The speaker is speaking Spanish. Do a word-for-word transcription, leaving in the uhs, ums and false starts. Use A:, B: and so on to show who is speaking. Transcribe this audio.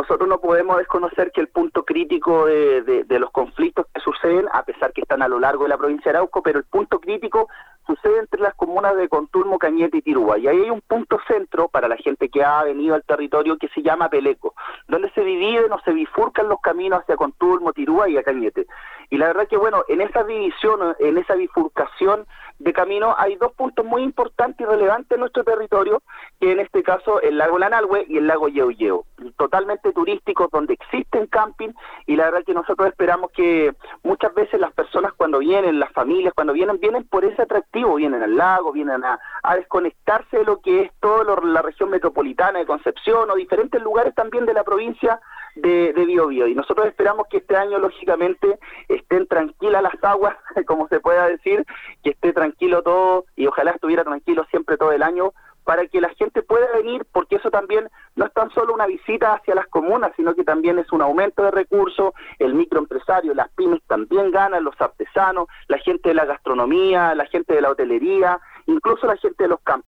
A: nosotros no podemos desconocer que el punto crítico de, de, de los conflictos que suceden, a pesar que están a lo largo de la provincia de Arauco, pero el punto crítico sucede entre las comunas de Contulmo, Cañete y Tirúa, y ahí hay un punto centro para la gente que ha venido al territorio que se llama Peleco, donde se dividen o se bifurcan los caminos hacia Contulmo, Tirúa y a Cañete. Y la verdad que, bueno, en esa división, en esa bifurcación de camino hay dos puntos muy importantes y relevantes en nuestro territorio, que en este caso el lago Lanalhue y el lago Yeuyeo, totalmente turísticos, donde existen camping, y la verdad que nosotros esperamos que muchas veces las personas cuando vienen, las familias cuando vienen, vienen por ese atractivo, vienen al lago, vienen a, a desconectarse de lo que es toda la región metropolitana de Concepción o diferentes lugares también de la provincia de, de Biobío, y nosotros esperamos que este año lógicamente estén tranquilas las aguas, como se pueda decir, que esté tranquilo todo y ojalá estuviera tranquilo siempre todo el año para que la gente pueda venir, porque eso también no es tan solo una visita hacia las comunas, sino que también es un aumento de recursos, el microempresario, las pymes también ganan, los artesanos, la gente de la gastronomía, la gente de la hotelería, incluso la gente de los campos.